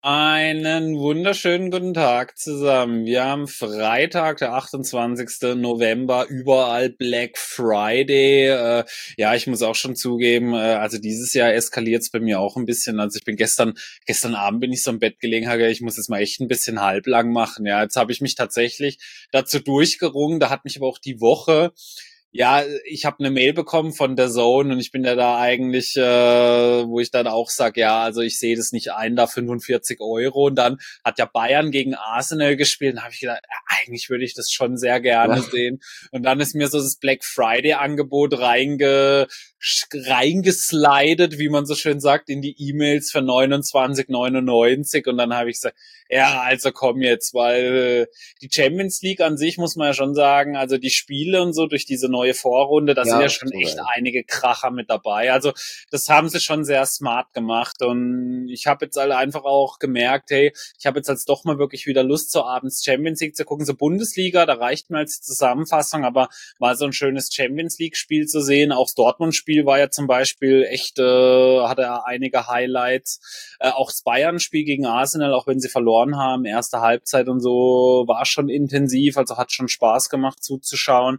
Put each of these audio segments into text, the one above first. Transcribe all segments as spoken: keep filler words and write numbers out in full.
Einen wunderschönen guten Tag zusammen. Wir haben Freitag, der achtundzwanzigsten November, überall Black Friday. Äh, ja, ich muss auch schon zugeben, äh, also dieses Jahr eskaliert es bei mir auch ein bisschen. Also ich bin gestern, gestern Abend bin ich so im Bett gelegen, habe gedacht, ich muss jetzt mal echt ein bisschen halblang machen. Ja, jetzt habe ich mich tatsächlich dazu durchgerungen. Da hat mich aber auch die Woche ja, ich habe eine Mail bekommen von der Zone und ich bin ja da eigentlich, äh, wo ich dann auch sage, ja, also ich sehe das nicht ein, da fünfundvierzig Euro. Und dann hat ja Bayern gegen Arsenal gespielt und da habe ich gedacht, ja, eigentlich würde ich das schon sehr gerne Ja. sehen. Und dann ist mir so das Black Friday-Angebot reinge reingeslidet, wie man so schön sagt, in die E-Mails für neunundzwanzig neunundneunzig. Und dann habe ich gesagt, ja, also komm jetzt, weil die Champions League an sich, muss man ja schon sagen, also die Spiele und so durch diese neue Vorrunde, da sind Ja, ja schon echt korrekt. einige Kracher mit dabei. Also das haben sie schon sehr smart gemacht und ich habe jetzt halt einfach auch gemerkt, hey, ich habe jetzt als doch mal wirklich wieder Lust, so abends Champions League zu gucken, so Bundesliga, da reicht mir als Zusammenfassung, aber mal so ein schönes Champions League Spiel zu sehen, auch das Dortmund-Spiel war ja zum Beispiel echt, äh, hatte er einige Highlights, äh, auch das Bayern-Spiel gegen Arsenal, auch wenn sie verloren haben, erste Halbzeit und so, war schon intensiv, also hat schon Spaß gemacht zuzuschauen.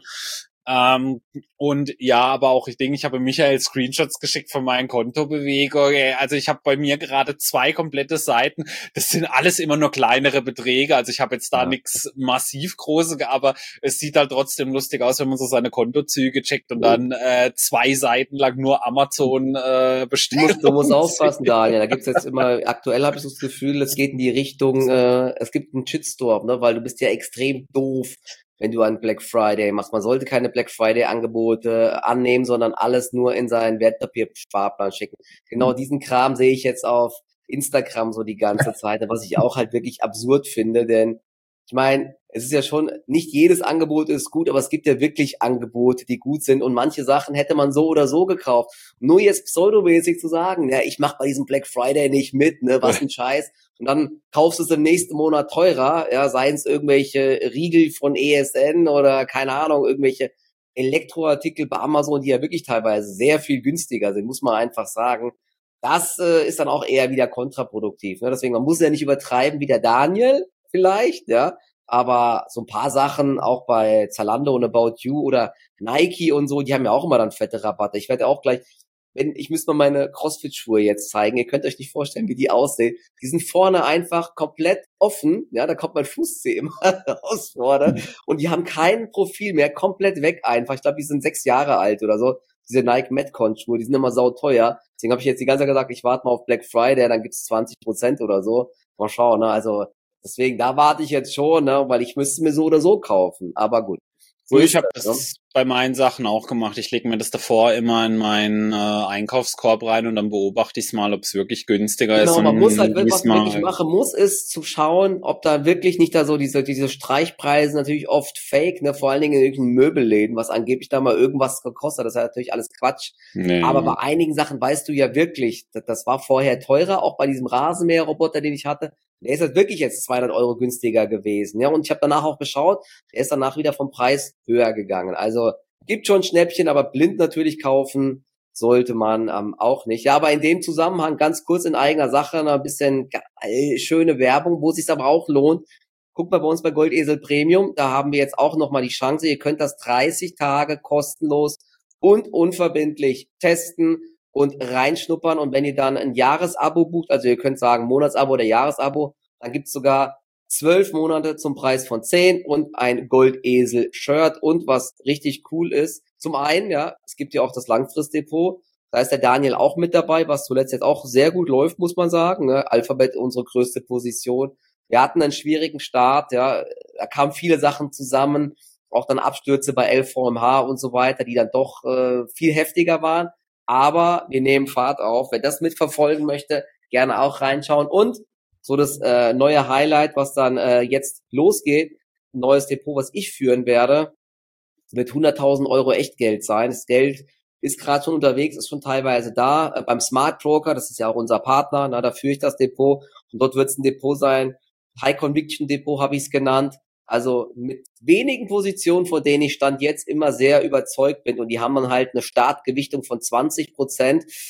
Ähm, und ja, aber auch ich denke, ich habe Michael Screenshots geschickt von meinen Kontobewegungen. Also ich habe bei mir gerade zwei komplette Seiten. Das sind alles immer nur kleinere Beträge. Also ich habe jetzt da Ja. nichts massiv Großes, aber es sieht halt trotzdem lustig aus, wenn man so seine Kontozüge checkt und dann äh, zwei Seiten lang nur Amazon äh, Du musst, du musst Bestellungen aufpassen, sieht. Daniel. Da gibt's jetzt immer, aktuell habe ich so das Gefühl, es geht in die Richtung, äh, es gibt einen Shitstorm, ne, weil du bist ja extrem doof, wenn du einen Black Friday machst. Man sollte keine Black Friday Angebote annehmen, sondern alles nur in seinen Wertpapiersparplan schicken. Genau diesen Kram sehe ich jetzt auf Instagram so die ganze Zeit, was ich auch halt wirklich absurd finde, denn ich meine, es ist ja schon, nicht jedes Angebot ist gut, aber es gibt ja wirklich Angebote, die gut sind und manche Sachen hätte man so oder so gekauft. Nur jetzt pseudomäßig zu sagen, ja, ich mach bei diesem Black Friday nicht mit, ne, was ein Scheiß. Und dann kaufst du es im nächsten Monat teurer, ja, seien es irgendwelche Riegel von E S N oder keine Ahnung, irgendwelche Elektroartikel bei Amazon, die ja wirklich teilweise sehr viel günstiger sind, muss man einfach sagen. Das äh, ist dann auch eher wieder kontraproduktiv. Ne? Deswegen, man muss ja nicht übertreiben wie der Daniel vielleicht, ja, aber so ein paar Sachen auch bei Zalando und About You oder Nike und so, die haben ja auch immer dann fette Rabatte. Ich werde auch gleich, wenn ich müsste mal meine CrossFit-Schuhe jetzt zeigen. Ihr könnt euch nicht vorstellen, wie die aussehen. Die sind vorne einfach komplett offen, ja, da kommt mein Fußzeh immer raus vorne und die haben kein Profil mehr, komplett weg einfach. Ich glaube, die sind sechs Jahre alt oder so. Diese Nike Metcon-Schuhe, die sind immer sauteuer. Deswegen habe ich jetzt die ganze Zeit gesagt, ich warte mal auf Black Friday, dann gibt's zwanzig Prozent oder so. Mal schauen, ne, also deswegen, da warte ich jetzt schon, ne, weil ich müsste mir so oder so kaufen. Aber gut, so Du, ich ist habe das, ne? das bei meinen Sachen auch gemacht. Ich lege mir das davor immer in meinen äh, Einkaufskorb rein und dann beobachte ich es mal, ob es wirklich günstiger ist Genau, man muss und halt, wie was es man wirklich mal. machen muss, ist zu schauen, ob da wirklich nicht da so diese, diese Streichpreise natürlich oft fake, ne, vor allen Dingen in irgendwelchen Möbelläden, was angeblich da mal irgendwas gekostet hat, das ist ja natürlich alles Quatsch. Aber Nee. bei einigen Sachen weißt du ja wirklich, das, das war vorher teurer, auch bei diesem Rasenmäherroboter, den ich hatte. Der ist halt wirklich jetzt zweihundert Euro günstiger gewesen, ja, und ich habe danach auch geschaut, der ist danach wieder vom Preis höher gegangen. Also, gibt schon Schnäppchen, aber blind natürlich kaufen sollte man ähm, auch nicht. Ja, aber in dem Zusammenhang ganz kurz in eigener Sache noch ein bisschen äh, schöne Werbung, wo es sich aber auch lohnt. Guckt mal bei uns bei Goldesel Premium, da haben wir jetzt auch nochmal die Chance, ihr könnt das dreißig Tage kostenlos und unverbindlich testen und reinschnuppern und wenn ihr dann ein Jahresabo bucht, also ihr könnt sagen Monatsabo oder Jahresabo, dann gibt's sogar zwölf Monate zum Preis von zehn und ein Goldesel-Shirt und was richtig cool ist, zum einen, ja, es gibt ja auch das Langfristdepot. Da ist der Daniel auch mit dabei, was zuletzt jetzt auch sehr gut läuft, muss man sagen. Ne? Alphabet unsere größte Position. Wir hatten einen schwierigen Start, ja, da kamen viele Sachen zusammen, auch dann Abstürze bei L V M H und so weiter, die dann doch äh, viel heftiger waren. Aber wir nehmen Fahrt auf. Wer das mitverfolgen möchte, gerne auch reinschauen. Und so das äh, neue Highlight, was dann äh, jetzt losgeht, ein neues Depot, was ich führen werde, wird hunderttausend Euro Echtgeld sein. Das Geld ist gerade schon unterwegs, ist schon teilweise da. Äh, beim Smart Broker, das ist ja auch unser Partner, na, da führe ich das Depot. Und dort wird es ein Depot sein. High Conviction Depot habe ich es genannt. Also mit wenigen Positionen, vor denen ich Stand jetzt immer sehr überzeugt bin. Und die haben dann halt eine Startgewichtung von zwanzig Prozent.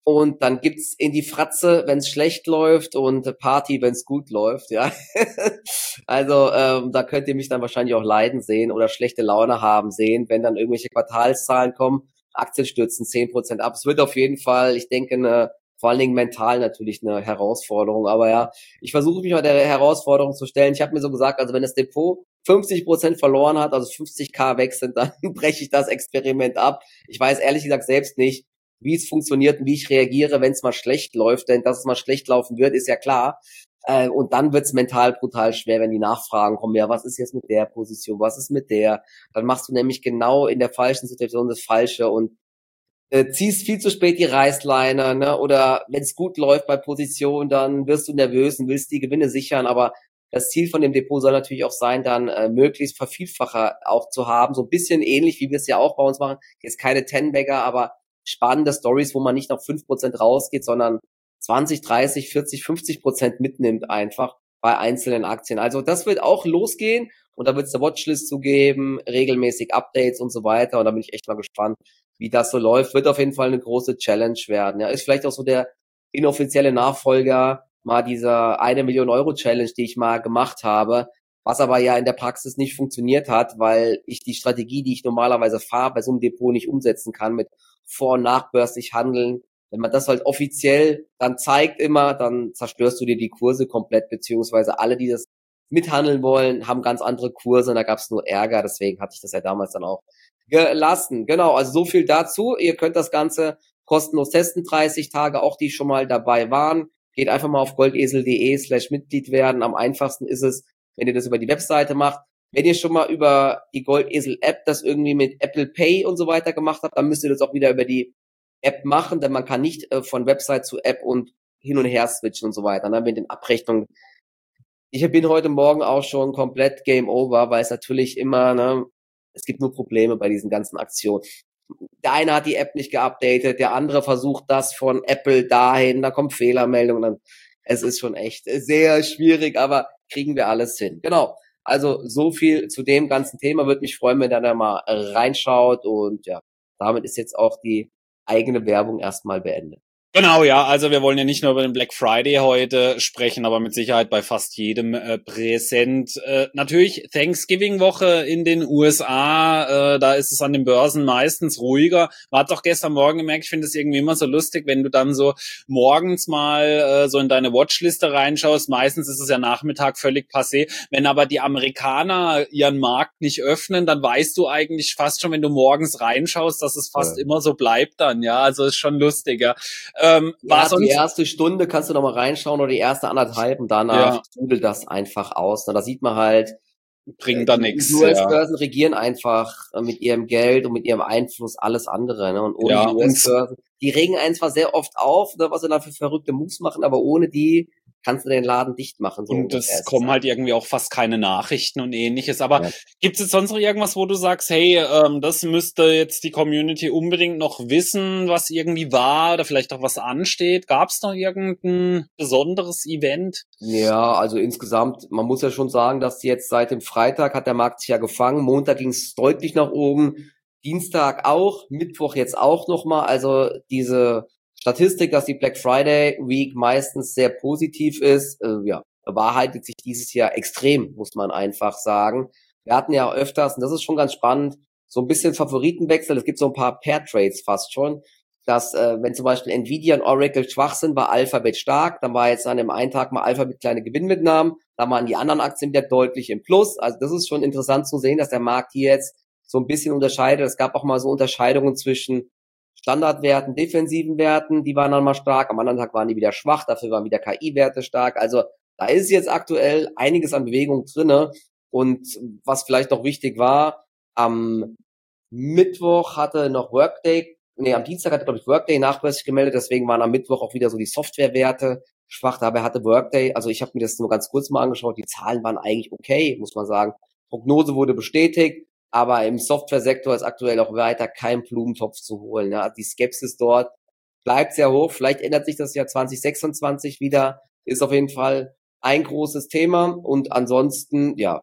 Und dann gibt's in die Fratze, wenn es schlecht läuft, und Party, wenn es gut läuft, ja. Also ähm, da könnt ihr mich dann wahrscheinlich auch leiden sehen oder schlechte Laune haben sehen, wenn dann irgendwelche Quartalszahlen kommen, Aktien stürzen zehn Prozent ab. Es wird auf jeden Fall, ich denke, eine, vor allen Dingen mental natürlich eine Herausforderung. Aber ja, ich versuche mich mal der Herausforderung zu stellen. Ich habe mir so gesagt, also wenn das Depot fünfzig Prozent verloren hat, also fünfzigtausend weg sind, dann breche ich das Experiment ab. Ich weiß ehrlich gesagt selbst nicht, wie es funktioniert und wie ich reagiere, wenn es mal schlecht läuft. Denn dass es mal schlecht laufen wird, ist ja klar. Äh, und dann wird's mental brutal schwer, wenn die Nachfragen kommen. Ja, was ist jetzt mit der Position? Was ist mit der? Dann machst du nämlich genau in der falschen Situation das Falsche und äh, ziehst viel zu spät die Reißleine, ne? Oder wenn es gut läuft bei Position, dann wirst du nervös und willst die Gewinne sichern. Aber das Ziel von dem Depot soll natürlich auch sein, dann äh, möglichst Vervielfacher auch zu haben. So ein bisschen ähnlich, wie wir es ja auch bei uns machen. Jetzt keine Ten-Bagger, aber spannende Stories, wo man nicht auf fünf Prozent rausgeht, sondern zwanzig, dreißig, vierzig, fünfzig Prozent mitnimmt einfach bei einzelnen Aktien. Also das wird auch losgehen und da wird es eine Watchlist zu geben, regelmäßig Updates und so weiter. Und da bin ich echt mal gespannt, wie das so läuft. Wird auf jeden Fall eine große Challenge werden. Ja, ist vielleicht auch so der inoffizielle Nachfolger mal dieser eine Million Euro Challenge, die ich mal gemacht habe, was aber ja in der Praxis nicht funktioniert hat, weil ich die Strategie, die ich normalerweise fahre, bei so einem Depot nicht umsetzen kann mit vor- und nachbörslich handeln. Wenn man das halt offiziell dann zeigt immer, dann zerstörst du dir die Kurse komplett, beziehungsweise alle, die das mithandeln wollen, haben ganz andere Kurse und da gab es nur Ärger, deswegen hatte ich das ja damals dann auch gelassen. Genau, also so viel dazu. Ihr könnt das Ganze kostenlos testen, dreißig Tage, auch die schon mal dabei waren. Geht einfach mal auf goldesel.de slash Mitglied werden. Am einfachsten ist es, wenn ihr das über die Webseite macht. Wenn ihr schon mal über die Goldesel-App das irgendwie mit Apple Pay und so weiter gemacht habt, dann müsst ihr das auch wieder über die App machen, denn man kann nicht äh, von Website zu App und hin und her switchen und so weiter. Dann mit den Abrechnungen. Ich bin heute Morgen auch schon komplett Game Over, weil es natürlich immer, ne, es gibt nur Probleme bei diesen ganzen Aktionen. Der eine hat die App nicht geupdatet, der andere versucht das von Apple dahin, da kommt Fehlermeldung, dann, es ist schon echt sehr schwierig, aber kriegen wir alles hin. Genau. Also so viel zu dem ganzen Thema. Würde mich freuen, wenn ihr da mal reinschaut und ja, damit ist jetzt auch die eigene Werbung erstmal beendet. Genau, ja, also wir wollen ja nicht nur über den Black Friday heute sprechen, aber mit Sicherheit bei fast jedem äh, präsent. Äh, natürlich Thanksgiving-Woche in den U S A, äh, da ist es an den Börsen meistens ruhiger. Man hat doch gestern Morgen gemerkt, ich finde es irgendwie immer so lustig, wenn du dann so morgens mal äh, so in deine Watchliste reinschaust. Meistens ist es ja Nachmittag völlig passé. Wenn aber die Amerikaner ihren Markt nicht öffnen, dann weißt du eigentlich fast schon, wenn du morgens reinschaust, dass es fast ja immer so bleibt dann, ja, also ist schon lustiger. Ähm, ja, die erste Stunde kannst du noch mal reinschauen oder die erste anderthalb und danach dudelt ja das einfach aus. Na, da sieht man halt, bringt da nichts. Die U S-Börsen ja. regieren einfach mit ihrem Geld und mit ihrem Einfluss alles andere. Ne? Und ohne ja, die U S-Börsen, die regen einen zwar sehr oft auf, ne, was sie da für verrückte Moves machen, aber ohne die kannst du den Laden dicht machen. So und es kommen halt irgendwie auch fast keine Nachrichten und ähnliches. Aber ja. Gibt es jetzt sonst noch irgendwas, wo du sagst, hey, ähm, das müsste jetzt die Community unbedingt noch wissen, was irgendwie war oder vielleicht auch was ansteht? Gab es noch irgendein besonderes Event? Ja, also insgesamt, man muss ja schon sagen, dass jetzt seit dem Freitag hat der Markt sich ja gefangen. Montag ging es deutlich nach oben, Dienstag auch, Mittwoch jetzt auch nochmal. Also diese Statistik, dass die Black Friday Week meistens sehr positiv ist, äh, ja, bewahrheitet sich dieses Jahr extrem, muss man einfach sagen. Wir hatten ja öfters, und das ist schon ganz spannend, so ein bisschen Favoritenwechsel. Es gibt so ein paar Pair-Trades fast schon, dass äh, wenn zum Beispiel Nvidia und Oracle schwach sind, war Alphabet stark. Dann war jetzt an dem einen Tag mal Alphabet kleine Gewinnmitnahmen. Dann waren die anderen Aktien wieder deutlich im Plus. Also das ist schon interessant zu sehen, dass der Markt hier jetzt so ein bisschen unterscheidet. Es gab auch mal so Unterscheidungen zwischen Standardwerten, defensiven Werten, die waren dann mal stark, am anderen Tag waren die wieder schwach, dafür waren wieder K I-Werte stark. Also da ist jetzt aktuell einiges an Bewegung drinne. Und was vielleicht noch wichtig war, am Mittwoch hatte noch Workday, nee, am Dienstag hatte, glaube ich, Workday nachbörslich gemeldet, deswegen waren am Mittwoch auch wieder so die Softwarewerte schwach. Dabei hatte Workday, also ich habe mir das nur ganz kurz mal angeschaut, die Zahlen waren eigentlich okay, muss man sagen. Prognose wurde bestätigt. Aber im Softwaresektor ist aktuell auch weiter kein Blumentopf zu holen. Ja. Die Skepsis dort bleibt sehr hoch. Vielleicht ändert sich das Jahr zwanzig sechsundzwanzig wieder. Ist auf jeden Fall ein großes Thema. Und ansonsten, ja,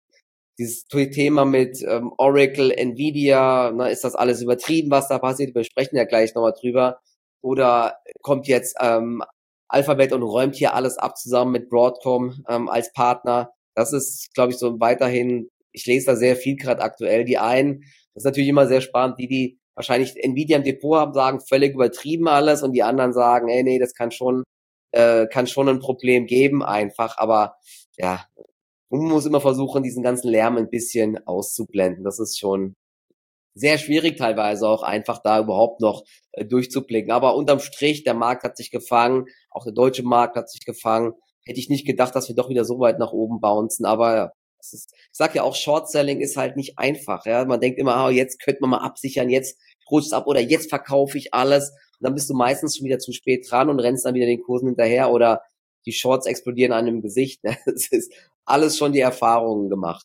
dieses Thema mit ähm, Oracle, Nvidia, na, ist das alles übertrieben, was da passiert? Wir sprechen ja gleich nochmal drüber. Oder kommt jetzt ähm, Alphabet und räumt hier alles ab zusammen mit Broadcom ähm, als Partner? Das ist, glaube ich, so weiterhin, ich lese da sehr viel gerade aktuell. Die einen, das ist natürlich immer sehr spannend, die, die wahrscheinlich Nvidia im Depot haben, sagen völlig übertrieben alles und die anderen sagen, ey, nee, das kann schon, äh, kann schon ein Problem geben einfach, aber ja, man muss immer versuchen, diesen ganzen Lärm ein bisschen auszublenden. Das ist schon sehr schwierig teilweise auch einfach da überhaupt noch äh, durchzublicken. Aber unterm Strich, der Markt hat sich gefangen, auch der deutsche Markt hat sich gefangen. Hätte ich nicht gedacht, dass wir doch wieder so weit nach oben bouncen, aber das ist, ich sag ja auch, Short-Selling ist halt nicht einfach. Ja, man denkt immer, oh, jetzt könnte man mal absichern, jetzt rutscht ab oder jetzt verkaufe ich alles. Und dann bist du meistens schon wieder zu spät dran und rennst dann wieder den Kursen hinterher oder die Shorts explodieren einem im Gesicht. Ne? Das ist alles schon die Erfahrungen gemacht.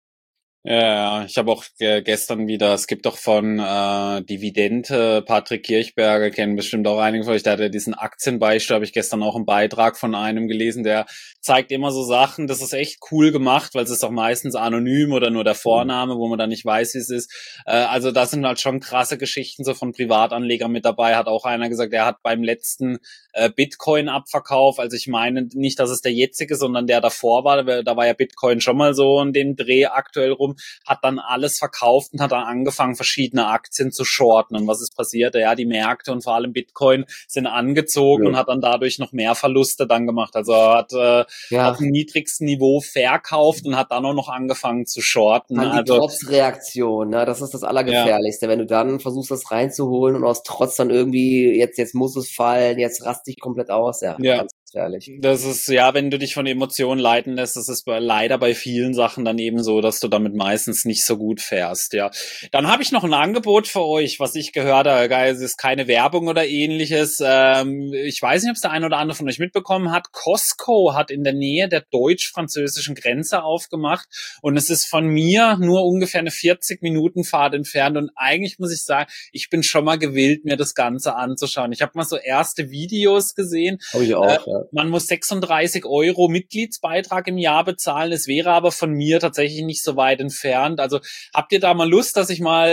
Ja, ich habe auch ge- gestern wieder, es gibt doch von äh, Dividende, Patrick Kirchberger, kennen bestimmt auch einige von euch, der hatte diesen Aktienbeispiel, habe ich gestern auch einen Beitrag von einem gelesen, der zeigt immer so Sachen, das ist echt cool gemacht, weil es ist auch meistens anonym oder nur der Vorname, wo man dann nicht weiß, wie es ist. Äh, also da sind halt schon krasse Geschichten so von Privatanlegern mit dabei, hat auch einer gesagt, er hat beim letzten äh, Bitcoin-Abverkauf, also ich meine nicht, dass es der jetzige, sondern der davor war, da war ja Bitcoin schon mal so in dem Dreh aktuell rum, hat dann alles verkauft und hat dann angefangen, verschiedene Aktien zu shorten. Und was ist passiert? Ja, die Märkte und vor allem Bitcoin sind angezogen ja. und hat dann dadurch noch mehr Verluste dann gemacht. Also er hat äh, ja. auf dem niedrigsten Niveau verkauft und hat dann auch noch angefangen zu shorten. Dann die also, Trotzreaktion, ne? Das ist das Allergefährlichste. Ja. Wenn du dann versuchst, das reinzuholen und aus Trotz dann irgendwie, jetzt jetzt muss es fallen, jetzt rast dich komplett aus. Ja, ja. ganz gefährlich. Das ist, ja, wenn du dich von Emotionen leiten lässt, das ist bei, leider bei vielen Sachen dann eben so, dass du damit meistens nicht so gut fährst, ja. Dann habe ich noch ein Angebot für euch, was ich gehört habe. Es ist keine Werbung oder ähnliches. Ähm, ich weiß nicht, ob es der eine oder andere von euch mitbekommen hat. Costco hat in der Nähe der deutsch-französischen Grenze aufgemacht und es ist von mir nur ungefähr eine vierzig Minuten Fahrt entfernt und eigentlich muss ich sagen, ich bin schon mal gewillt, mir das Ganze anzuschauen. Ich habe mal so erste Videos gesehen. Habe ich auch, äh, ja. Man muss sechsunddreißig Euro Mitgliedsbeitrag im Jahr bezahlen. Es wäre aber von mir tatsächlich nicht so weit entfernt. Also habt ihr da mal Lust, dass ich mal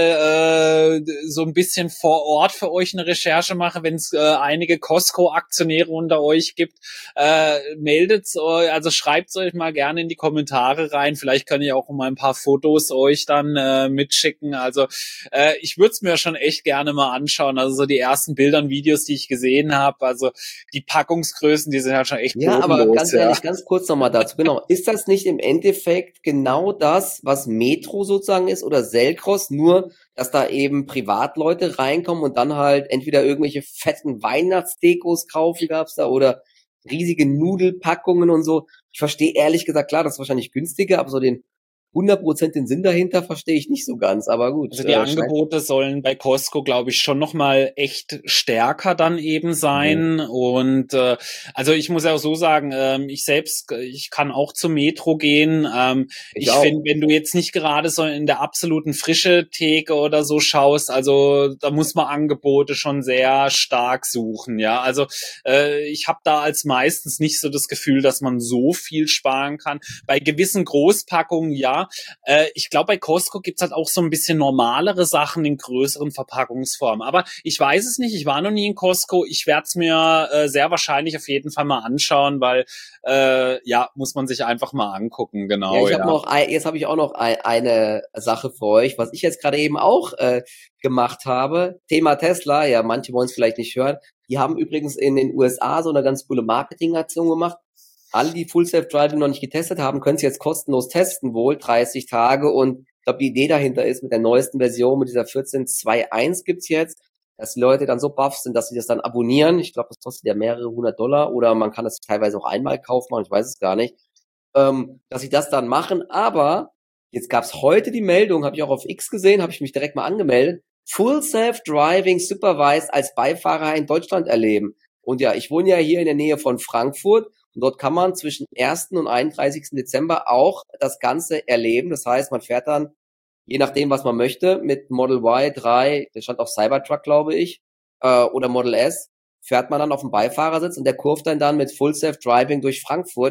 äh, so ein bisschen vor Ort für euch eine Recherche mache, wenn es äh, einige Costco-Aktionäre unter euch gibt? Äh, meldet's euch, also schreibt's euch mal gerne in die Kommentare rein. Vielleicht kann ich auch mal ein paar Fotos euch dann äh, mitschicken. Also äh, ich würde es mir schon echt gerne mal anschauen. Also so die ersten Bilder und Videos, die ich gesehen habe. Also die Packungsgrößen, die sind halt schon echt ja, aber ganz ja. ehrlich, ganz kurz nochmal dazu. Genau. Ist das nicht im Endeffekt genau das, was Metro sozusagen ist oder Selcross, nur, dass da eben Privatleute reinkommen und dann halt entweder irgendwelche fetten Weihnachtsdekos kaufen gab's da oder riesige Nudelpackungen und so. Ich verstehe ehrlich gesagt, klar, das ist wahrscheinlich günstiger, aber so den hundert Prozent den Sinn dahinter verstehe ich nicht so ganz, aber gut. Also die äh, Angebote sollen bei Costco, glaube ich, schon nochmal echt stärker dann eben sein. Mhm. Und äh, also ich muss ja auch so sagen, ähm, ich selbst, ich kann auch zum Metro gehen. Ähm, ich ich finde, wenn du jetzt nicht gerade so in der absoluten frische Theke oder so schaust, also da muss man Angebote schon sehr stark suchen. Ja, also äh, ich habe da als meistens nicht so das Gefühl, dass man so viel sparen kann. Bei gewissen Großpackungen, ja. Äh, ich glaube, bei Costco gibt's halt auch so ein bisschen normalere Sachen in größeren Verpackungsformen. Aber ich weiß es nicht, ich war noch nie in Costco. Ich werde es mir äh, sehr wahrscheinlich auf jeden Fall mal anschauen, weil äh, ja, muss man sich einfach mal angucken, genau. Ja, ich hab ja. noch ein, jetzt habe ich auch noch ein, eine Sache für euch, was ich jetzt gerade eben auch äh, gemacht habe. Thema Tesla, ja, manche wollen es vielleicht nicht hören. Die haben übrigens in den U S A so eine ganz coole Marketingaktion gemacht. Alle, die Full Self-Driving noch nicht getestet haben, können es jetzt kostenlos testen, wohl dreißig Tage. Und ich glaube, die Idee dahinter ist, mit der neuesten Version, mit dieser vierzehn Punkt zwei Punkt eins gibt's jetzt, dass die Leute dann so baff sind, dass sie das dann abonnieren. Ich glaube, das kostet ja mehrere hundert Dollar oder man kann das teilweise auch einmal kaufen, ich weiß es gar nicht, ähm, dass sie das dann machen. Aber jetzt gab's heute die Meldung, habe ich auch auf X gesehen, habe ich mich direkt mal angemeldet, Full Self-Driving Supervised als Beifahrer in Deutschland erleben. Und ja, ich wohne ja hier in der Nähe von Frankfurt. Und dort kann man zwischen ersten und einunddreißigsten Dezember auch das Ganze erleben. Das heißt, man fährt dann, je nachdem, was man möchte, mit Model Y drei, der stand auf Cybertruck, glaube ich, äh, oder Model S, fährt man dann auf dem Beifahrersitz und der kurft dann dann mit Full Self Driving durch Frankfurt.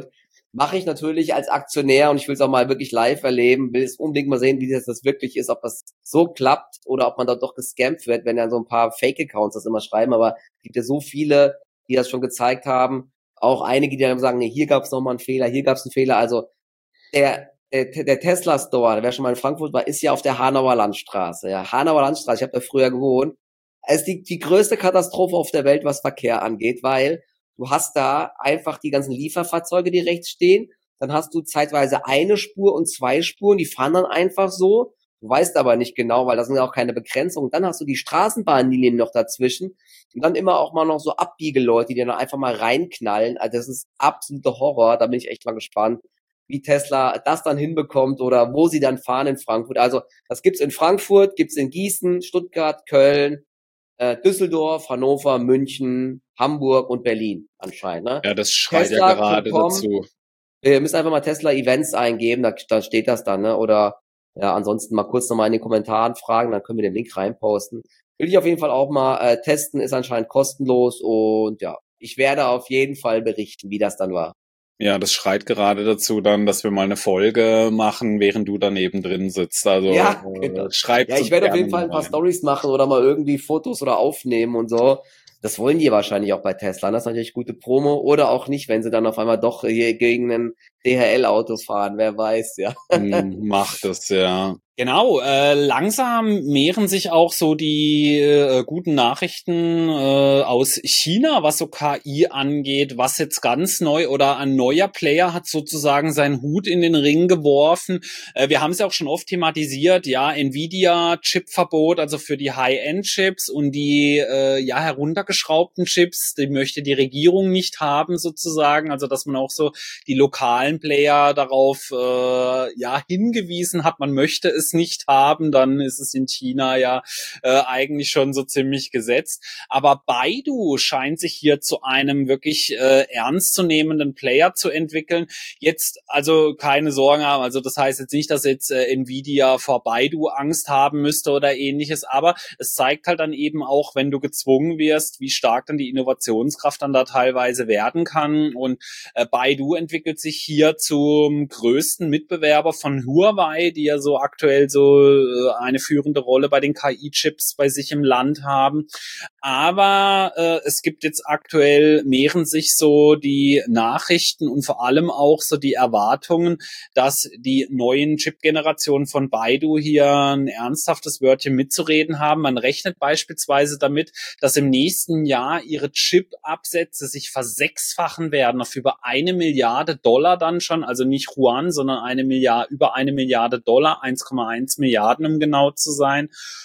Mache ich natürlich als Aktionär und ich will es auch mal wirklich live erleben, will es unbedingt mal sehen, wie das, das wirklich ist, ob das so klappt oder ob man dort doch gescampt wird, wenn dann so ein paar Fake-Accounts das immer schreiben, aber es gibt ja so viele, die das schon gezeigt haben, auch einige, die dann sagen, nee, hier gab es nochmal einen Fehler, hier gab es einen Fehler, also der, der, der Tesla Store, wer schon mal in Frankfurt war, ist ja auf der Hanauer Landstraße, ja, Hanauer Landstraße, ich habe da früher gewohnt, es ist die, die größte Katastrophe auf der Welt, was Verkehr angeht, weil du hast da einfach die ganzen Lieferfahrzeuge, die rechts stehen. Dann hast du zeitweise eine Spur und zwei Spuren, die fahren dann einfach so. Du weißt aber nicht genau, weil das sind ja auch keine Begrenzungen. Dann hast du die Straßenbahnlinien noch dazwischen. Und dann immer auch mal noch so Abbiegeleute, die dann einfach mal reinknallen. Also das ist absoluter Horror. Da bin ich echt mal gespannt, wie Tesla das dann hinbekommt oder wo sie dann fahren in Frankfurt. Also das gibt's in Frankfurt, gibt's in Gießen, Stuttgart, Köln, Düsseldorf, Hannover, München, Hamburg und Berlin anscheinend. Ne? Ja, das schreit ja gerade dazu. Ihr müsst einfach mal Tesla Events eingeben, da, da steht das dann, ne? Oder ja, ansonsten mal kurz nochmal in den Kommentaren fragen, dann können wir den Link reinposten. Will ich auf jeden Fall auch mal äh, testen, ist anscheinend kostenlos und ja, ich werde auf jeden Fall berichten, wie das dann war. Ja, das schreit gerade dazu dann, dass wir mal eine Folge machen, während du daneben drin sitzt. Also ja, genau. äh, schreibt ja, ich werde auf jeden Fall ein paar Stories machen oder mal irgendwie Fotos oder aufnehmen und so. Das wollen die wahrscheinlich auch bei Tesla. Das ist natürlich gute Promo oder auch nicht, wenn sie dann auf einmal doch hier gegen einen D H L-Autos fahren. Wer weiß, ja. Macht es, ja. Genau, äh, langsam mehren sich auch so die äh, guten Nachrichten äh, aus China, was so K I angeht, was jetzt ganz neu oder ein neuer Player hat sozusagen seinen Hut in den Ring geworfen. Äh, wir haben es ja auch schon oft thematisiert, ja, Nvidia-Chip-Verbot, also für die High-End-Chips und die äh, ja heruntergeschraubten Chips, die möchte die Regierung nicht haben sozusagen, also dass man auch so die lokalen Player darauf äh, ja hingewiesen hat, man möchte es nicht haben, dann ist es in China ja äh, eigentlich schon so ziemlich gesetzt. Aber Baidu scheint sich hier zu einem wirklich äh, ernstzunehmenden Player zu entwickeln. Jetzt also keine Sorgen haben, also das heißt jetzt nicht, dass jetzt äh, Nvidia vor Baidu Angst haben müsste oder ähnliches, aber es zeigt halt dann eben auch, wenn du gezwungen wirst, wie stark dann die Innovationskraft dann da teilweise werden kann und äh, Baidu entwickelt sich hier zum größten Mitbewerber von Huawei, die ja so aktuell so äh, eine führende Rolle bei den K I-Chips bei sich im Land haben. Aber äh, es gibt jetzt aktuell, mehren sich so die Nachrichten und vor allem auch so die Erwartungen, dass die neuen Chip-Generationen von Baidu hier ein ernsthaftes Wörtchen mitzureden haben. Man rechnet beispielsweise damit, dass im nächsten Jahr ihre Chip-Absätze sich versechsfachen werden auf über eine Milliarde Dollar dann schon, also nicht Yuan, sondern eine Milliarde, über eine Milliarde Dollar, eins Komma eins Milliarden, um genau zu sein.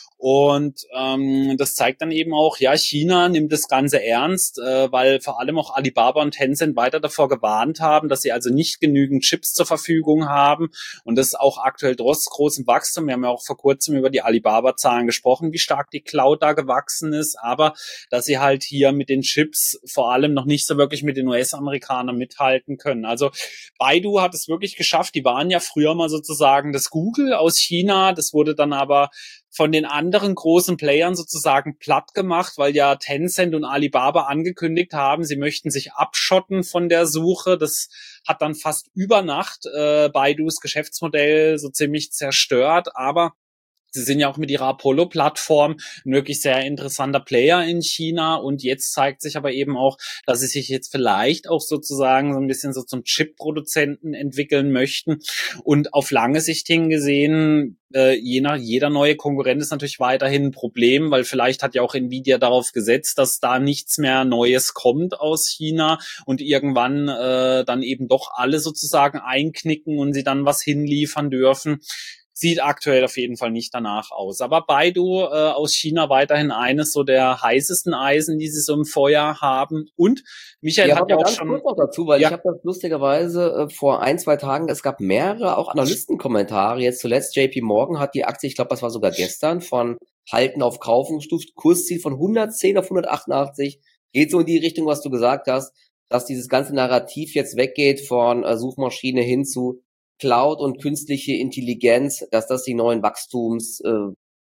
Und ähm, das zeigt dann eben auch, ja, China nimmt das Ganze ernst, äh, weil vor allem auch Alibaba und Tencent weiter davor gewarnt haben, dass sie also nicht genügend Chips zur Verfügung haben. Und das ist auch aktuell trotz großem Wachstum. Wir haben ja auch vor kurzem über die Alibaba-Zahlen gesprochen, wie stark die Cloud da gewachsen ist. Aber dass sie halt hier mit den Chips vor allem noch nicht so wirklich mit den U S-Amerikanern mithalten können. Also Baidu hat es wirklich geschafft. Die waren ja früher mal sozusagen das Google aus China. Das wurde dann aber von den anderen großen Playern sozusagen platt gemacht, weil ja Tencent und Alibaba angekündigt haben, sie möchten sich abschotten von der Suche. Das hat dann fast über Nacht äh, Baidus Geschäftsmodell so ziemlich zerstört, aber sie sind ja auch mit ihrer Apollo-Plattform ein wirklich sehr interessanter Player in China und jetzt zeigt sich aber eben auch, dass sie sich jetzt vielleicht auch sozusagen so ein bisschen so zum Chip-Produzenten entwickeln möchten und auf lange Sicht hingesehen, äh, jener, jeder neue Konkurrent ist natürlich weiterhin ein Problem, weil vielleicht hat ja auch Nvidia darauf gesetzt, dass da nichts mehr Neues kommt aus China und irgendwann äh, dann eben doch alle sozusagen einknicken und sie dann was hinliefern dürfen. Sieht aktuell auf jeden Fall nicht danach aus. Aber Baidu äh, aus China weiterhin eines so der heißesten Eisen, die sie so im Feuer haben. Und Michael ja, hat ja auch ganz schon... kurz noch dazu, weil ja. ich habe das lustigerweise äh, vor ein, zwei Tagen, es gab mehrere auch Analystenkommentare. Jetzt zuletzt J P Morgan hat die Aktie, ich glaube, das war sogar gestern, von Halten auf Kaufen gestuft. Kursziel von hundertzehn auf hundertachtundachtzig. Geht so in die Richtung, was du gesagt hast, dass dieses ganze Narrativ jetzt weggeht von äh, Suchmaschine hin zu Cloud und künstliche Intelligenz, dass das die neuen Wachstums, äh,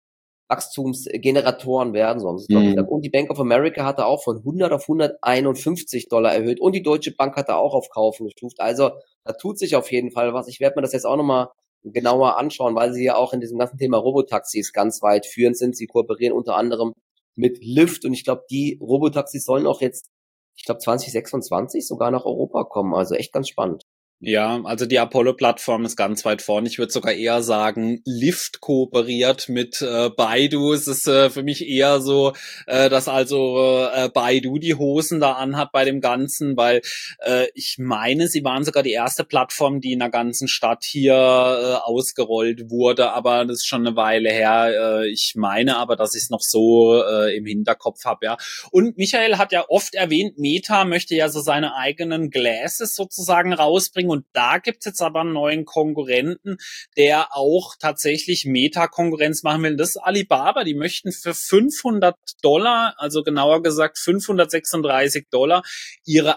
Wachstumsgeneratoren werden, so haben sie es, glaube ich, gesagt. Und die Bank of America hatte auch von hundert auf hunderteinundfünfzig Dollar erhöht und die Deutsche Bank hatte auch auf Kaufen gestuft. Also da tut sich auf jeden Fall was. Ich werde mir das jetzt auch nochmal genauer anschauen, weil sie ja auch in diesem ganzen Thema Robotaxis ganz weit führend sind. Sie kooperieren unter anderem mit Lyft und ich glaube, die Robotaxis sollen auch jetzt, ich glaube, zwanzig sechsundzwanzig sogar nach Europa kommen. Also echt ganz spannend. Ja, also die Apollo-Plattform ist ganz weit vorne. Ich würde sogar eher sagen, Lyft kooperiert mit äh, Baidu. Es ist äh, für mich eher so, äh, dass also äh, Baidu die Hosen da anhat bei dem Ganzen, weil äh, ich meine, sie waren sogar die erste Plattform, die in der ganzen Stadt hier äh, ausgerollt wurde, aber das ist schon eine Weile her. Äh, ich meine aber, dass ich es noch so äh, im Hinterkopf habe, ja. Und Michael hat ja oft erwähnt, Meta möchte ja so seine eigenen Glasses sozusagen rausbringen. Und da gibt's jetzt aber einen neuen Konkurrenten, der auch tatsächlich Meta-Konkurrenz machen will. Das ist Alibaba. Die möchten für fünfhundert Dollar, also genauer gesagt fünfhundertsechsunddreißig Dollar, ihre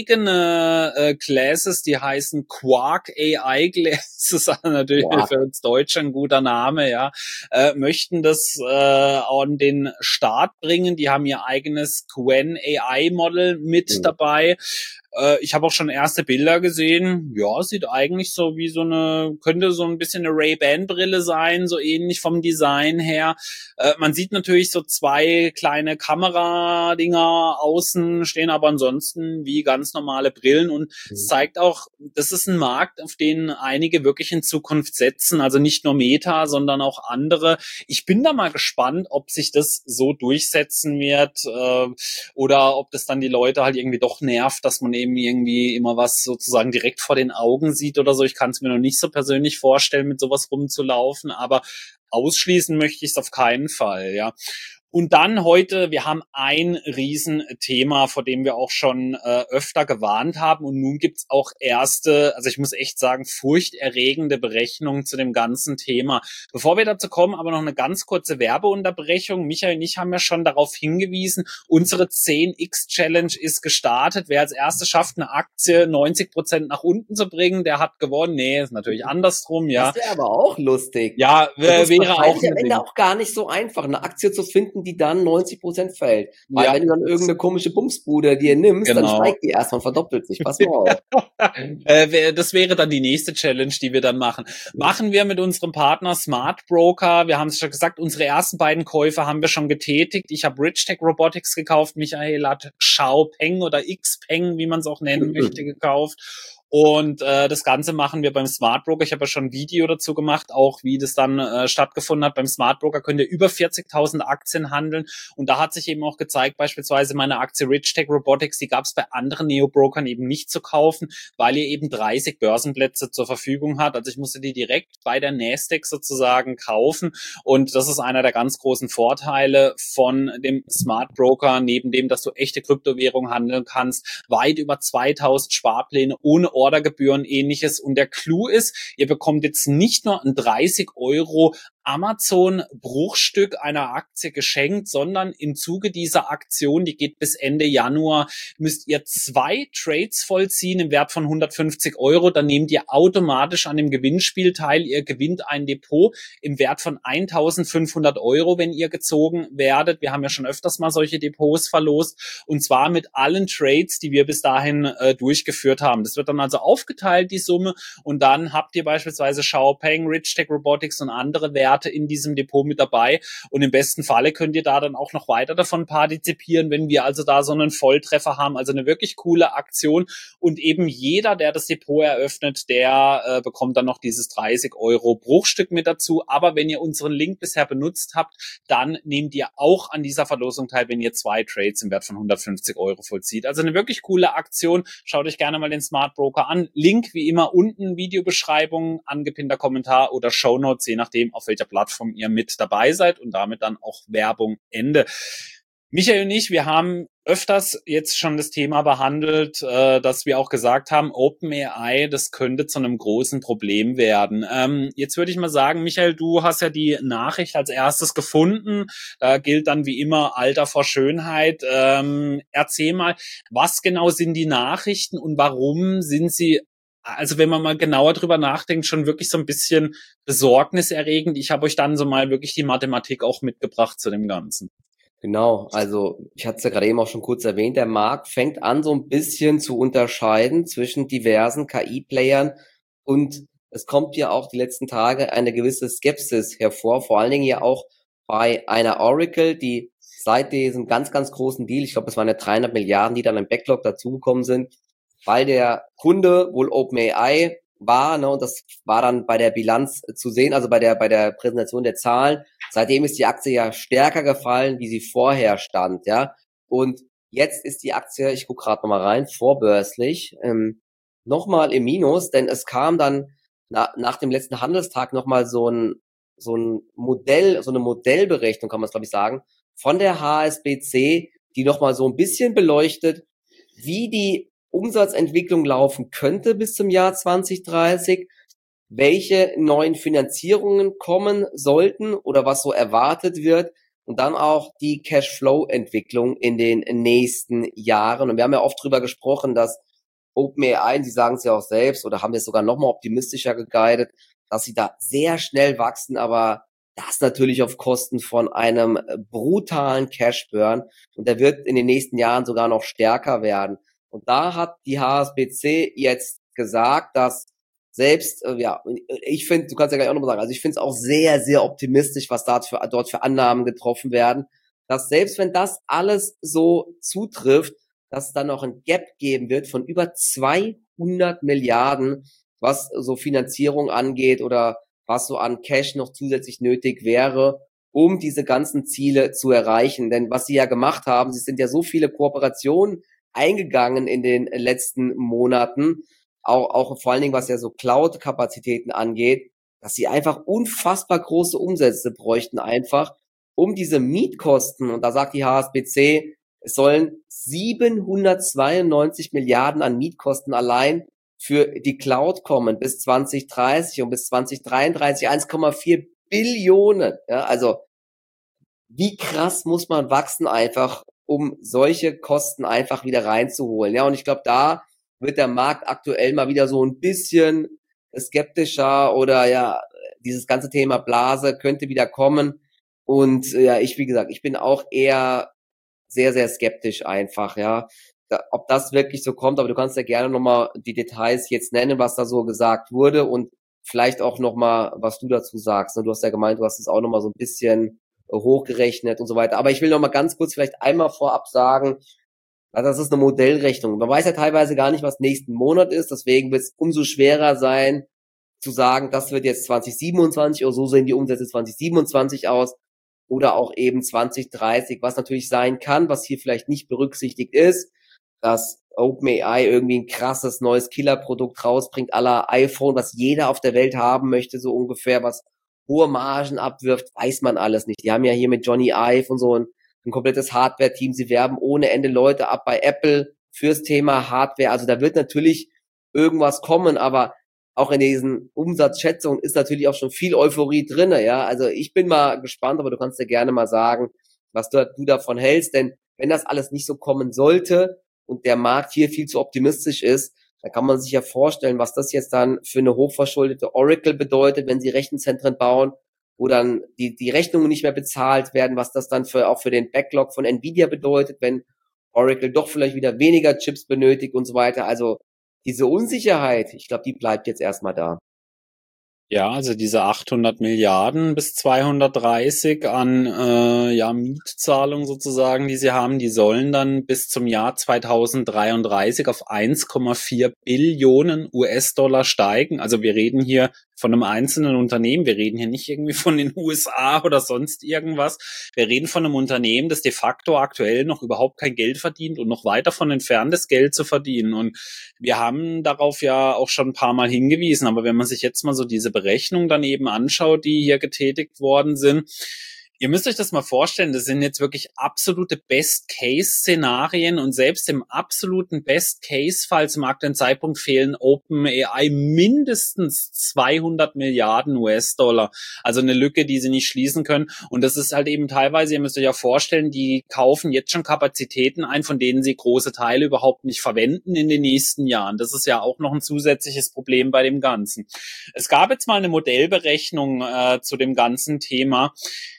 eigene äh, Glasses, die heißen Quark A I Glasses, also natürlich wow. Für uns Deutsche ein guter Name, ja, äh, möchten das äh, an den Start bringen. Die haben ihr eigenes Qwen A I-Model mit mhm. dabei. Ich habe auch schon erste Bilder gesehen. Ja, sieht eigentlich so wie so eine, könnte so ein bisschen eine Ray-Ban-Brille sein, so ähnlich vom Design her. Äh, man sieht natürlich so zwei kleine Kameradinger außen stehen, aber ansonsten wie ganz normale Brillen. Und es zeigt auch, das ist ein Markt, auf den einige wirklich in Zukunft setzen. Also nicht nur Meta, sondern auch andere. Ich bin da mal gespannt, ob sich das so durchsetzen wird äh, oder ob das dann die Leute halt irgendwie doch nervt, dass man eben irgendwie immer was sozusagen direkt vor den Augen sieht oder so. Ich kann es mir noch nicht so persönlich vorstellen, mit sowas rumzulaufen, aber ausschließen möchte ich es auf keinen Fall, ja. Und dann heute, wir haben ein Riesenthema, vor dem wir auch schon äh, öfter gewarnt haben. Und nun gibt's auch erste, also ich muss echt sagen, furchterregende Berechnungen zu dem ganzen Thema. Bevor wir dazu kommen, aber noch eine ganz kurze Werbeunterbrechung. Michael und ich haben ja schon darauf hingewiesen, unsere zehn X Challenge ist gestartet. Wer als Erste schafft, eine Aktie neunzig Prozent nach unten zu bringen, der hat gewonnen. Nee, ist natürlich andersrum, ja. Das wäre aber auch lustig. Ja, das wäre auch am Ende auch gar nicht so einfach, eine Aktie zu finden, die dann neunzig Prozent fällt. Weil ja. wenn du dann irgendeine komische Bumsbude dir nimmst, genau. dann steigt die erstmal und verdoppelt sich. Pass mal auf. Das wäre dann die nächste Challenge, die wir dann machen. Machen wir mit unserem Partner Smart Broker. Wir haben es schon gesagt, unsere ersten beiden Käufe haben wir schon getätigt. Ich habe Richtech Robotics gekauft. Michael hat Xiaopeng oder Xpeng, wie man es auch nennen möchte, gekauft. Und äh, das Ganze machen wir beim Smart Broker. Ich habe ja schon ein Video dazu gemacht, auch wie das dann äh, stattgefunden hat. Beim Smart Broker könnt ihr über vierzigtausend Aktien handeln. Und da hat sich eben auch gezeigt, beispielsweise meine Aktie Richtech Robotics, die gab es bei anderen Neo-Brokern eben nicht zu kaufen, weil ihr eben dreißig Börsenplätze zur Verfügung hat. Also ich musste die direkt bei der Nasdaq sozusagen kaufen. Und das ist einer der ganz großen Vorteile von dem Smart Broker, neben dem, dass du echte Kryptowährungen handeln kannst, weit über zweitausend Sparpläne ohne Ordergebühren, ähnliches. Und der Clou ist, ihr bekommt jetzt nicht nur ein dreißig Euro Amazon-Bruchstück einer Aktie geschenkt, sondern im Zuge dieser Aktion, die geht bis Ende Januar, müsst ihr zwei Trades vollziehen im Wert von hundertfünfzig Euro. Dann nehmt ihr automatisch an dem Gewinnspiel teil. Ihr gewinnt ein Depot im Wert von eintausendfünfhundert Euro, wenn ihr gezogen werdet. Wir haben ja schon öfters mal solche Depots verlost. Und zwar mit allen Trades, die wir bis dahin äh, durchgeführt haben. Das wird dann also aufgeteilt, die Summe. Und dann habt ihr beispielsweise Xiaopeng, Richtech Robotics und andere Werte in diesem Depot mit dabei und im besten Falle könnt ihr da dann auch noch weiter davon partizipieren, wenn wir also da so einen Volltreffer haben, also eine wirklich coole Aktion und eben jeder, der das Depot eröffnet, der äh, bekommt dann noch dieses dreißig Euro Bruchstück mit dazu, aber wenn ihr unseren Link bisher benutzt habt, dann nehmt ihr auch an dieser Verlosung teil, wenn ihr zwei Trades im Wert von hundertfünfzig Euro vollzieht. Also eine wirklich coole Aktion, schaut euch gerne mal den Smart Broker an, Link wie immer unten, Videobeschreibung, angepinnter Kommentar oder Shownotes, je nachdem, auf welcher Plattform ihr mit dabei seid und damit dann auch Werbung Ende. Michael und ich, wir haben öfters jetzt schon das Thema behandelt, äh, dass wir auch gesagt haben, OpenAI, das könnte zu einem großen Problem werden. Ähm, jetzt würde ich mal sagen, Michael, du hast ja die Nachricht als erstes gefunden. Da gilt dann wie immer Alter vor Schönheit. Ähm, erzähl mal, was genau sind die Nachrichten und warum sind sie also wenn man mal genauer drüber nachdenkt, schon wirklich so ein bisschen besorgniserregend. Ich habe euch dann so mal wirklich die Mathematik auch mitgebracht zu dem Ganzen. Genau, also ich hatte es ja gerade eben auch schon kurz erwähnt, der Markt fängt an so ein bisschen zu unterscheiden zwischen diversen K I-Playern und es kommt ja auch die letzten Tage eine gewisse Skepsis hervor, vor allen Dingen ja auch bei einer Oracle, die seit diesem ganz, ganz großen Deal, ich glaube, es waren ja dreihundert Milliarden, die dann im Backlog dazugekommen sind, weil der Kunde wohl OpenAI war, ne, und das war dann bei der Bilanz zu sehen, also bei der bei der Präsentation der Zahlen. Seitdem ist die Aktie ja stärker gefallen, wie sie vorher stand, ja. Und jetzt ist die Aktie, ich gucke gerade nochmal rein, vorbörslich, ähm, nochmal im Minus, denn es kam dann na, nach dem letzten Handelstag nochmal so ein so ein Modell, so eine Modellberechnung, kann man es glaube ich sagen, von der H S B C, die nochmal so ein bisschen beleuchtet, wie die Umsatzentwicklung laufen könnte bis zum Jahr zwanzig dreißig, welche neuen Finanzierungen kommen sollten oder was so erwartet wird und dann auch die Cashflow-Entwicklung in den nächsten Jahren. Und wir haben ja oft drüber gesprochen, dass OpenAI, Sie sagen es ja auch selbst oder haben es sogar noch mal optimistischer geguidet, dass sie da sehr schnell wachsen, aber das natürlich auf Kosten von einem brutalen Cashburn und der wird in den nächsten Jahren sogar noch stärker werden. Und da hat die H S B C jetzt gesagt, dass selbst, äh, ja, ich finde, du kannst ja gleich auch nochmal sagen, also ich finde es auch sehr, sehr optimistisch, was dort für, dort für Annahmen getroffen werden, dass selbst wenn das alles so zutrifft, dass es dann noch ein Gap geben wird von über zweihundert Milliarden, was so Finanzierung angeht oder was so an Cash noch zusätzlich nötig wäre, um diese ganzen Ziele zu erreichen. Denn was sie ja gemacht haben, sie sind ja so viele Kooperationen eingegangen in den letzten Monaten, auch, auch vor allen Dingen, was ja so Cloud-Kapazitäten angeht, dass sie einfach unfassbar große Umsätze bräuchten einfach, um diese Mietkosten, und da sagt die H S B C, es sollen siebenhundertzweiundneunzig Milliarden an Mietkosten allein für die Cloud kommen bis zwanzig dreißig und bis zwanzig dreiunddreißig eins Komma vier Billionen. Ja, also wie krass muss man wachsen einfach, um solche Kosten einfach wieder reinzuholen. Ja, und ich glaube, da wird der Markt aktuell mal wieder so ein bisschen skeptischer oder ja, dieses ganze Thema Blase könnte wieder kommen. Und ja, ich, wie gesagt, ich bin auch eher sehr, sehr skeptisch einfach, ja, da, ob das wirklich so kommt. Aber du kannst ja gerne nochmal die Details jetzt nennen, was da so gesagt wurde und vielleicht auch nochmal, was du dazu sagst. Du hast ja gemeint, du hast es auch nochmal so ein bisschen hochgerechnet und so weiter. Aber ich will noch mal ganz kurz vielleicht einmal vorab sagen, das ist eine Modellrechnung. Man weiß ja teilweise gar nicht, was nächsten Monat ist. Deswegen wird es umso schwerer sein, zu sagen, das wird jetzt zwanzig siebenundzwanzig oder so sehen die Umsätze zwanzig siebenundzwanzig aus oder auch eben zwanzig dreißig, was natürlich sein kann, was hier vielleicht nicht berücksichtigt ist, dass OpenAI irgendwie ein krasses neues Killerprodukt rausbringt, à la iPhone, was jeder auf der Welt haben möchte, so ungefähr, was hohe Margen abwirft, weiß man alles nicht. Die haben ja hier mit Johnny Ive und so ein, ein komplettes Hardware-Team. Sie werben ohne Ende Leute ab bei Apple fürs Thema Hardware. Also da wird natürlich irgendwas kommen, aber auch in diesen Umsatzschätzungen ist natürlich auch schon viel Euphorie drinne. Ja, also ich bin mal gespannt, aber du kannst ja gerne mal sagen, was du, du davon hältst. Denn wenn das alles nicht so kommen sollte und der Markt hier viel zu optimistisch ist, da kann man sich ja vorstellen, was das jetzt dann für eine hochverschuldete Oracle bedeutet, wenn sie Rechenzentren bauen, wo dann die, die Rechnungen nicht mehr bezahlt werden, was das dann für, auch für den Backlog von Nvidia bedeutet, wenn Oracle doch vielleicht wieder weniger Chips benötigt und so weiter. Also diese Unsicherheit, ich glaube, die bleibt jetzt erstmal da. Ja, also diese achthundert Milliarden bis zweihundertdreißig an äh, ja Mietzahlungen sozusagen, die sie haben, die sollen dann bis zum Jahr zweitausenddreiunddreißig auf eins Komma vier Billionen U S-Dollar steigen. Also wir reden hier von einem einzelnen Unternehmen, wir reden hier nicht irgendwie von den U S A oder sonst irgendwas. Wir reden von einem Unternehmen, das de facto aktuell noch überhaupt kein Geld verdient und noch weit davon entfernt ist, Geld zu verdienen. Und wir haben darauf ja auch schon ein paar Mal hingewiesen, aber wenn man sich jetzt mal so diese Berechnung dann eben anschaut, die hier getätigt worden sind, Ihr müsst euch das mal vorstellen, das sind jetzt wirklich absolute Best-Case-Szenarien und selbst im absoluten Best-Case-Fall zum aktuellen Zeitpunkt fehlen OpenAI mindestens zweihundert Milliarden U S-Dollar. Also eine Lücke, die sie nicht schließen können. Und das ist halt eben teilweise, ihr müsst euch ja vorstellen, die kaufen jetzt schon Kapazitäten ein, von denen sie große Teile überhaupt nicht verwenden in den nächsten Jahren. Das ist ja auch noch ein zusätzliches Problem bei dem Ganzen. Es gab jetzt mal eine Modellberechnung äh, zu dem ganzen Thema.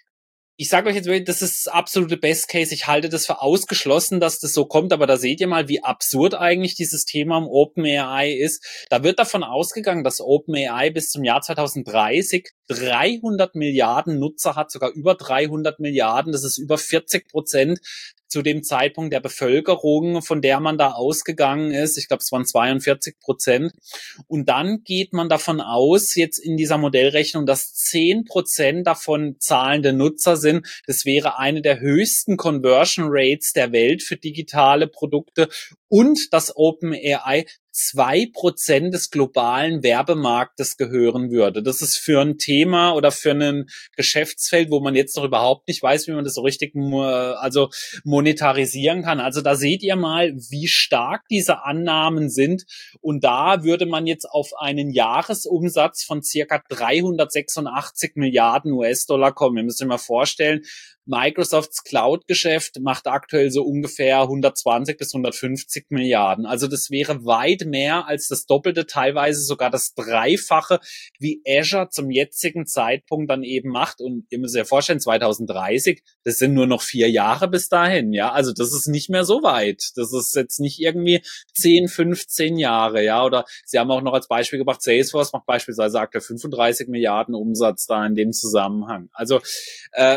Ich sage euch jetzt wirklich, das ist das absolute Best Case. Ich halte das für ausgeschlossen, dass das so kommt, aber da seht ihr mal, wie absurd eigentlich dieses Thema um OpenAI ist. Da wird davon ausgegangen, dass OpenAI bis zum Jahr zwanzig dreißig dreihundert Milliarden Nutzer hat, sogar über dreihundert Milliarden. Das ist über vierzig Prozent zu dem Zeitpunkt der Bevölkerung, von der man da ausgegangen ist. Ich glaube, es waren zweiundvierzig Prozent. Und dann geht man davon aus, jetzt in dieser Modellrechnung, dass zehn Prozent davon zahlende Nutzer sind. Das wäre eine der höchsten Conversion Rates der Welt für digitale Produkte und dass OpenAI zwei Prozent des globalen Werbemarktes gehören würde. Das ist für ein Thema oder für ein Geschäftsfeld, wo man jetzt noch überhaupt nicht weiß, wie man das so richtig also monetarisieren kann. Also da seht ihr mal, wie stark diese Annahmen sind. Und da würde man jetzt auf einen Jahresumsatz von circa dreihundertsechsundachtzig Milliarden U S-Dollar kommen. Ihr müsst euch mal vorstellen, Microsofts Cloud-Geschäft macht aktuell so ungefähr hundertzwanzig bis hundertfünfzig Milliarden. Also das wäre weit mehr als das Doppelte, teilweise sogar das Dreifache, wie Azure zum jetzigen Zeitpunkt dann eben macht. Und ihr müsst euch ja vorstellen, zwanzig dreißig, das sind nur noch vier Jahre bis dahin, ja. Also das ist nicht mehr so weit. Das ist jetzt nicht irgendwie zehn, fünfzehn Jahre, ja. Oder sie haben auch noch als Beispiel gebracht, Salesforce macht beispielsweise aktuell fünfunddreißig Milliarden Umsatz da in dem Zusammenhang. Also äh,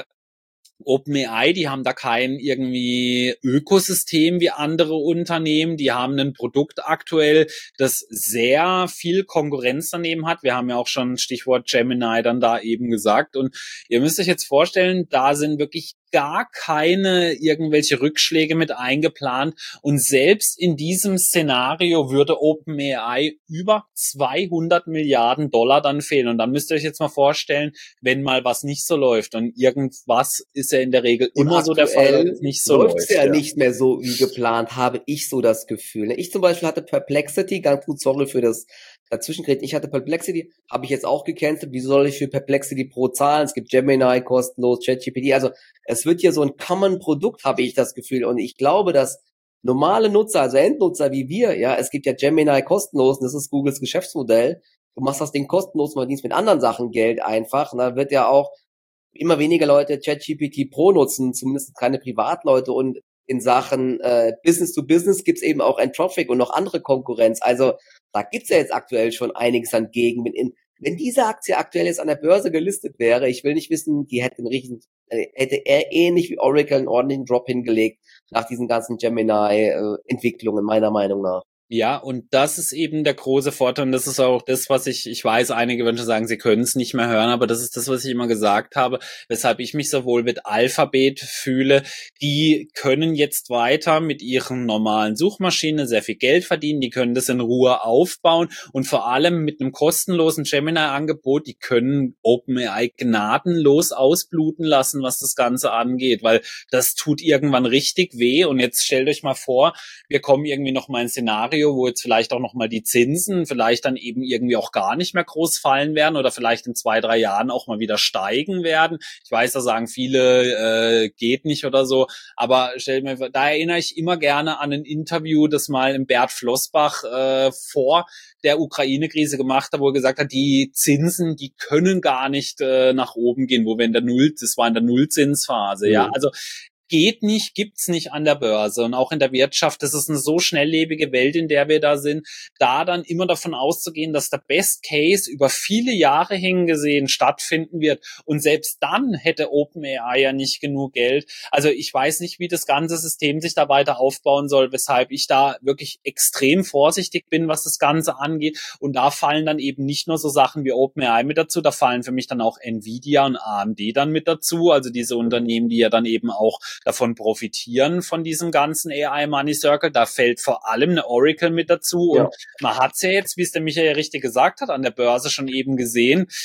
OpenAI, die haben da kein irgendwie Ökosystem wie andere Unternehmen. Die haben ein Produkt aktuell, das sehr viel Konkurrenz daneben hat. Wir haben ja auch schon Stichwort Gemini dann da eben gesagt. Und ihr müsst euch jetzt vorstellen, da sind wirklich gar keine irgendwelche Rückschläge mit eingeplant. Und selbst in diesem Szenario würde OpenAI über zweihundert Milliarden Dollar dann fehlen. Und dann müsst ihr euch jetzt mal vorstellen, wenn mal was nicht so läuft. Und irgendwas ist ja in der Regel Und immer so der Fall, dass es nicht so läuft läuft. ja, ja nicht mehr so wie geplant, habe ich so das Gefühl. Ich zum Beispiel hatte Perplexity, ganz gut, sorry für das Dazwischenreden. Ich hatte Perplexity, habe ich jetzt auch gecancelt. Wieso soll ich für Perplexity Pro zahlen? Es gibt Gemini kostenlos, ChatGPT. Also es wird hier so ein Common-Produkt, habe ich das Gefühl. Und ich glaube, dass normale Nutzer, also Endnutzer wie wir, ja, es gibt ja Gemini kostenlos, und das ist Googles Geschäftsmodell. Du machst das Ding kostenlos, man verdienst mit anderen Sachen Geld einfach. Und da wird ja auch immer weniger Leute ChatGPT Pro nutzen, zumindest keine Privatleute. Und in Sachen äh, Business to Business gibt's eben auch Anthropic und noch andere Konkurrenz. Also da gibt's ja jetzt aktuell schon einiges an Gegenwind. In, wenn diese Aktie aktuell jetzt an der Börse gelistet wäre, ich will nicht wissen, die hätte einen richtigen, äh, hätte eher ähnlich wie Oracle einen ordentlichen Drop hingelegt nach diesen ganzen Gemini-Entwicklungen, äh, meiner Meinung nach. Ja, und das ist eben der große Vorteil und das ist auch das, was ich, ich weiß, einige würden schon sagen, sie können es nicht mehr hören, aber das ist das, was ich immer gesagt habe, weshalb ich mich sowohl mit Alphabet fühle, die können jetzt weiter mit ihren normalen Suchmaschinen sehr viel Geld verdienen, die können das in Ruhe aufbauen und vor allem mit einem kostenlosen Gemini-Angebot, die können OpenAI gnadenlos ausbluten lassen, was das Ganze angeht, weil das tut irgendwann richtig weh und jetzt stellt euch mal vor, wir kommen irgendwie noch mal in ein Szenario, wo jetzt vielleicht auch nochmal die Zinsen vielleicht dann eben irgendwie auch gar nicht mehr groß fallen werden oder vielleicht in zwei, drei Jahren auch mal wieder steigen werden. Ich weiß, da sagen viele, äh, geht nicht oder so, aber stell mir, da erinnere ich immer gerne an ein Interview, das mal im Bert Flossbach äh, vor der Ukraine-Krise gemacht hat, wo er gesagt hat, die Zinsen, die können gar nicht äh, nach oben gehen, wo wir in der Null, das war in der Nullzinsphase, mhm. ja, also geht nicht, gibt's nicht an der Börse und auch in der Wirtschaft. Das ist eine so schnelllebige Welt, in der wir da sind, da dann immer davon auszugehen, dass der Best Case über viele Jahre hingesehen stattfinden wird und selbst dann hätte OpenAI ja nicht genug Geld. Also ich weiß nicht, wie das ganze System sich da weiter aufbauen soll, weshalb ich da wirklich extrem vorsichtig bin, was das Ganze angeht und da fallen dann eben nicht nur so Sachen wie OpenAI mit dazu, da fallen für mich dann auch Nvidia und A M D dann mit dazu, also diese Unternehmen, die ja dann eben auch davon profitieren von diesem ganzen A I Money Circle. Da fällt vor allem eine Oracle mit dazu. Ja. Und man hat es ja jetzt, wie es der Michael richtig gesagt hat, an der Börse schon eben gesehen.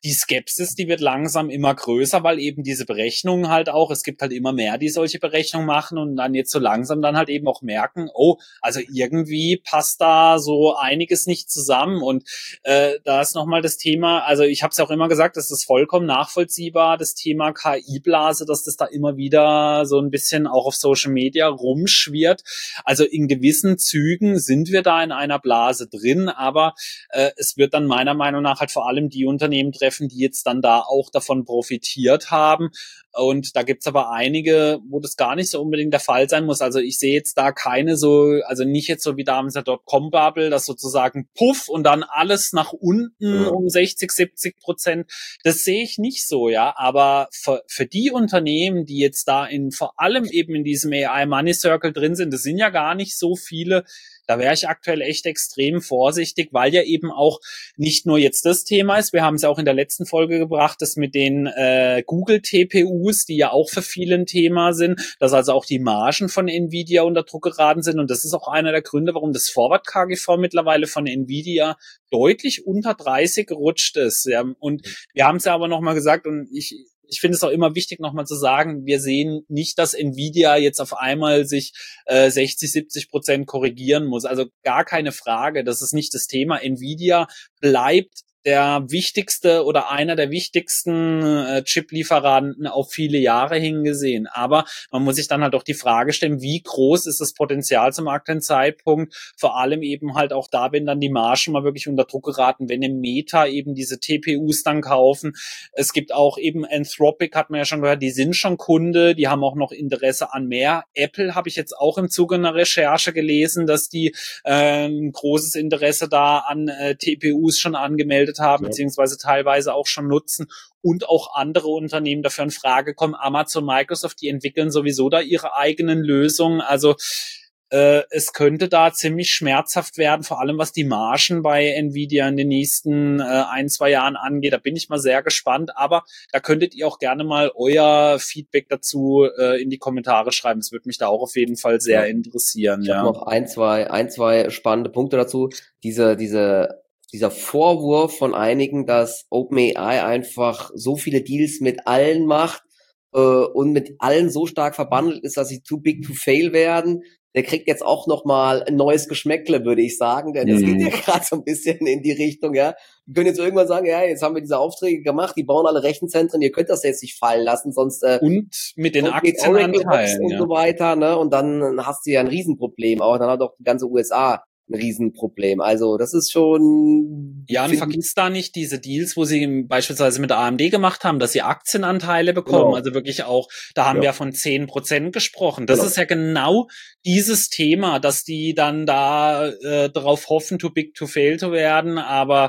die Skepsis, die wird langsam immer größer, weil eben diese Berechnungen halt auch, es gibt halt immer mehr, die solche Berechnungen machen und dann jetzt so langsam dann halt eben auch merken, oh, also irgendwie passt da so einiges nicht zusammen und äh, da ist nochmal das Thema, also ich habe es ja auch immer gesagt, das ist vollkommen nachvollziehbar, das Thema K I-Blase, dass das da immer wieder so ein bisschen auch auf Social Media rumschwirrt. Also in gewissen Zügen sind wir da in einer Blase drin, aber äh, es wird dann meiner Meinung nach halt vor allem die Unternehmen treffen, die jetzt dann da auch davon profitiert haben. Und da gibt's aber einige, wo das gar nicht so unbedingt der Fall sein muss. Also ich sehe jetzt da keine so, also nicht jetzt so wie damals der Dotcom-Bubble, das sozusagen puff und dann alles nach unten Ja. um sechzig, siebzig Prozent. Das sehe ich nicht so, ja. Aber für, für die Unternehmen, die jetzt da in vor allem eben in diesem A I Money Circle drin sind, das sind ja gar nicht so viele. Da wäre ich aktuell echt extrem vorsichtig, weil ja eben auch nicht nur jetzt das Thema ist, wir haben es ja auch in der letzten Folge gebracht, das mit den äh, Google-T P Us, die ja auch für viele ein Thema sind, dass also auch die Margen von Nvidia unter Druck geraten sind und das ist auch einer der Gründe, warum das Forward-K G V mittlerweile von Nvidia deutlich unter dreißig gerutscht ist. Ja. Und wir haben es ja aber nochmal gesagt und ich Ich finde es auch immer wichtig, nochmal zu sagen, wir sehen nicht, dass Nvidia jetzt auf einmal sich äh, sechzig, siebzig Prozent korrigieren muss. Also gar keine Frage, das ist nicht das Thema. Nvidia bleibt der wichtigste oder einer der wichtigsten äh, Chip-Lieferanten auf viele Jahre hingesehen. Aber man muss sich dann halt auch die Frage stellen, wie groß ist das Potenzial zum aktuellen Zeitpunkt? Vor allem eben halt auch da, wenn dann die Margen mal wirklich unter Druck geraten, wenn im Meta eben diese T P Us dann kaufen. Es gibt auch eben Anthropic, hat man ja schon gehört, die sind schon Kunde, die haben auch noch Interesse an mehr. Apple habe ich jetzt auch im Zuge einer Recherche gelesen, dass die äh, ein großes Interesse da an äh, T P Us schon angemeldet haben, ja, beziehungsweise teilweise auch schon nutzen und auch andere Unternehmen dafür in Frage kommen. Amazon, Microsoft, die entwickeln sowieso da ihre eigenen Lösungen. Also äh, es könnte da ziemlich schmerzhaft werden, vor allem was die Margen bei Nvidia in den nächsten äh, ein, zwei Jahren angeht. Da bin ich mal sehr gespannt, aber da könntet ihr auch gerne mal euer Feedback dazu äh, in die Kommentare schreiben. Es würde mich da auch auf jeden Fall sehr ja. interessieren. Ich ja. habe noch ein, zwei, ein, zwei spannende Punkte dazu. Diese, diese dieser Vorwurf von einigen, dass OpenAI einfach so viele Deals mit allen macht äh, und mit allen so stark verbandelt ist, dass sie too big to fail werden, der kriegt jetzt auch nochmal ein neues Geschmäckle, würde ich sagen, denn es mhm. geht ja gerade so ein bisschen in die Richtung, ja. Wir können jetzt irgendwann sagen, ja, jetzt haben wir diese Aufträge gemacht, die bauen alle Rechenzentren, ihr könnt das jetzt nicht fallen lassen, sonst äh, und mit den Aktienanteilen und ja. so weiter, ne? Und dann hast du ja ein Riesenproblem, aber dann hat auch die ganze U S A ein Riesenproblem. Also das ist schon... Ja, und vergiss da nicht diese Deals, wo sie beispielsweise mit A M D gemacht haben, dass sie Aktienanteile bekommen. Genau. Also wirklich auch, da haben ja. wir von zehn Prozent gesprochen. Das genau. ist ja genau dieses Thema, dass die dann da äh, darauf hoffen, too big to fail zu werden. Aber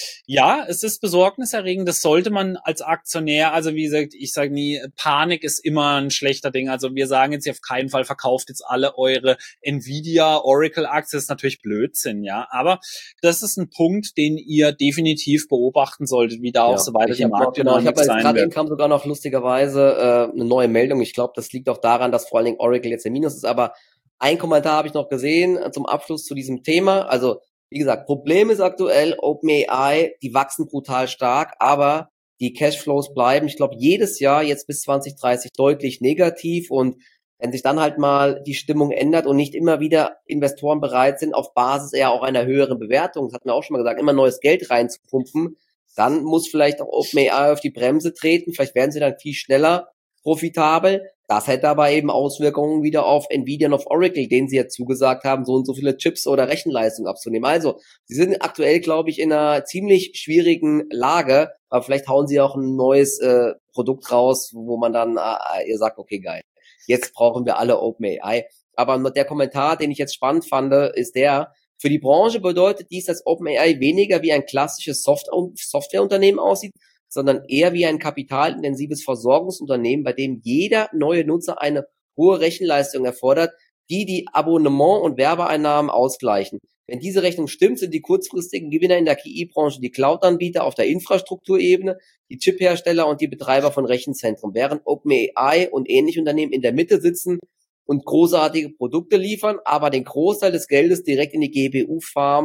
ja, es ist besorgniserregend. Das sollte man als Aktionär, also wie gesagt, ich sage nie, Panik ist immer ein schlechter Ding. Also wir sagen jetzt auf keinen Fall, verkauft jetzt alle eure Nvidia, Oracle-Aktien. Das ist natürlich Blödsinn, ja. Aber das ist ein Punkt, den ihr definitiv beobachten solltet, wie da auch ja, so weiter die Marktdynamik genau, sein wird. Gerade eben kam sogar noch lustigerweise äh, eine neue Meldung. Ich glaube, das liegt auch daran, dass vor allen Dingen Oracle jetzt im Minus ist. Aber ein Kommentar habe ich noch gesehen äh, zum Abschluss zu diesem Thema. Also wie gesagt, Problem ist aktuell OpenAI, die wachsen brutal stark, aber die Cashflows bleiben, ich glaube, jedes Jahr jetzt bis zwanzig dreißig deutlich negativ und wenn sich dann halt mal die Stimmung ändert und nicht immer wieder Investoren bereit sind, auf Basis eher auch einer höheren Bewertung, das hatten wir auch schon mal gesagt, immer neues Geld reinzupumpen, dann muss vielleicht auch OpenAI auf die Bremse treten, vielleicht werden sie dann viel schneller profitabel. Das hätte aber eben Auswirkungen wieder auf Nvidia und auf Oracle, denen sie ja zugesagt haben, so und so viele Chips oder Rechenleistung abzunehmen. Also, sie sind aktuell, glaube ich, in einer ziemlich schwierigen Lage, aber vielleicht hauen sie auch ein neues äh, Produkt raus, wo man dann äh, ihr sagt, okay, geil, jetzt brauchen wir alle OpenAI. Aber der Kommentar, den ich jetzt spannend fand, ist der, für die Branche bedeutet dies, dass OpenAI weniger wie ein klassisches Soft- Softwareunternehmen aussieht, sondern eher wie ein kapitalintensives Versorgungsunternehmen, bei dem jeder neue Nutzer eine hohe Rechenleistung erfordert, die die Abonnement- und Werbeeinnahmen ausgleichen. Wenn diese Rechnung stimmt, sind die kurzfristigen Gewinner in der K I-Branche die Cloud-Anbieter auf der Infrastrukturebene, die Chiphersteller und die Betreiber von Rechenzentren, während OpenAI und ähnliche Unternehmen in der Mitte sitzen und großartige Produkte liefern, aber den Großteil des Geldes direkt in die G P U-Farm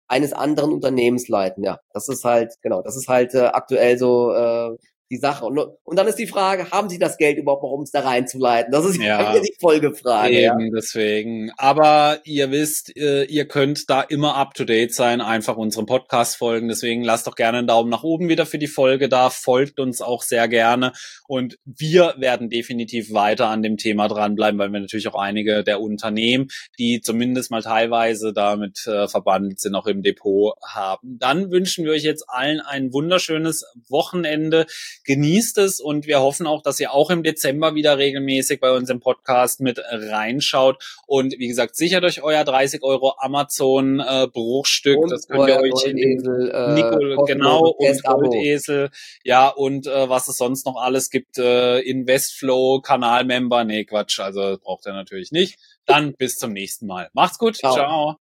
eines anderen Unternehmens leiten. Ja, das ist halt, genau, das ist halt äh, aktuell so äh, die Sache. Und, und dann ist die Frage, haben Sie das Geld überhaupt noch, um es da reinzuleiten? Das ist ja wieder die Folgefrage. Eben, ja. deswegen. Aber ihr wisst, ihr könnt da immer up to date sein, einfach unserem Podcast folgen. Deswegen lasst doch gerne einen Daumen nach oben wieder für die Folge da, folgt uns auch sehr gerne. Und wir werden definitiv weiter an dem Thema dranbleiben, weil wir natürlich auch einige der Unternehmen, die zumindest mal teilweise damit äh, verbandelt sind, auch im Depot haben. Dann wünschen wir euch jetzt allen ein wunderschönes Wochenende. Genießt es und wir hoffen auch, dass ihr auch im Dezember wieder regelmäßig bei uns im Podcast mit reinschaut. Und wie gesagt, sichert euch euer dreißig Euro Amazon äh, Bruchstück. Und das könnt ihr euch Goldesel, in Nicol, äh, genau, und Testabo. Goldesel. Ja, und äh, was es sonst noch alles gibt. Äh, Investflow, Kanalmember. Nee, Quatsch. Also braucht ihr natürlich nicht. Dann bis zum nächsten Mal. Macht's gut. Ciao. Ciao.